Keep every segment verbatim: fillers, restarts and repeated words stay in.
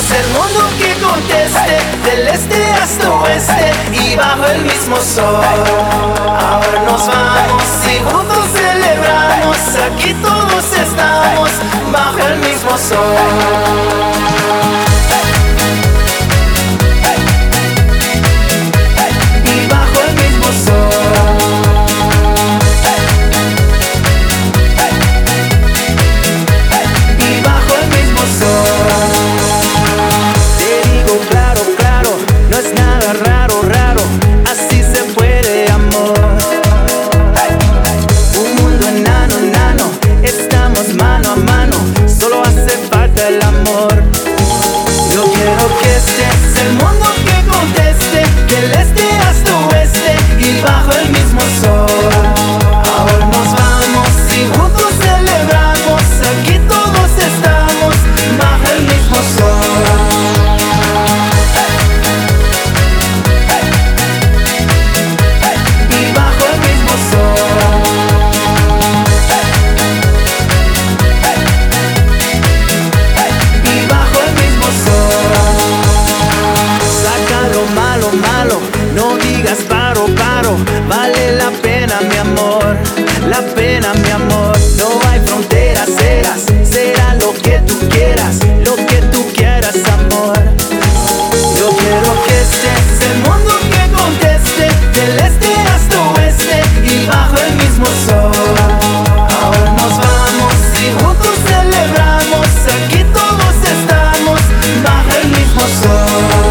es el mundo que conteste, del este hasta oeste y bajo el mismo sol. Ahora nos vamos y juntos celebramos, aquí todos estamos bajo el mismo sol. Vale la pena, mi amor, la pena, mi amor. No hay fronteras, serás, será lo que tú quieras, lo que tú quieras, amor. Yo quiero que este es el mundo que conteste, del este hasta oeste y bajo el mismo sol. Ahora nos vamos y juntos celebramos, aquí todos estamos bajo el mismo sol.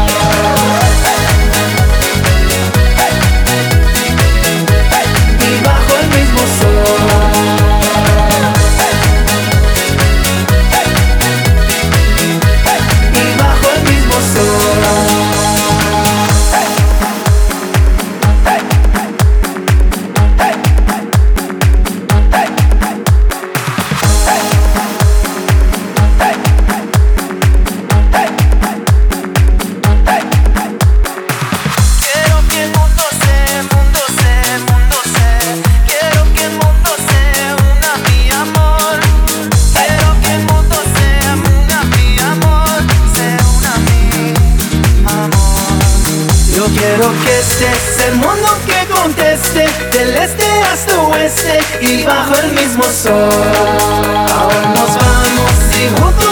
Yo quiero que este es el mundo que conteste, del este hasta oeste y bajo el mismo sol. Ahora nos vamos y juntos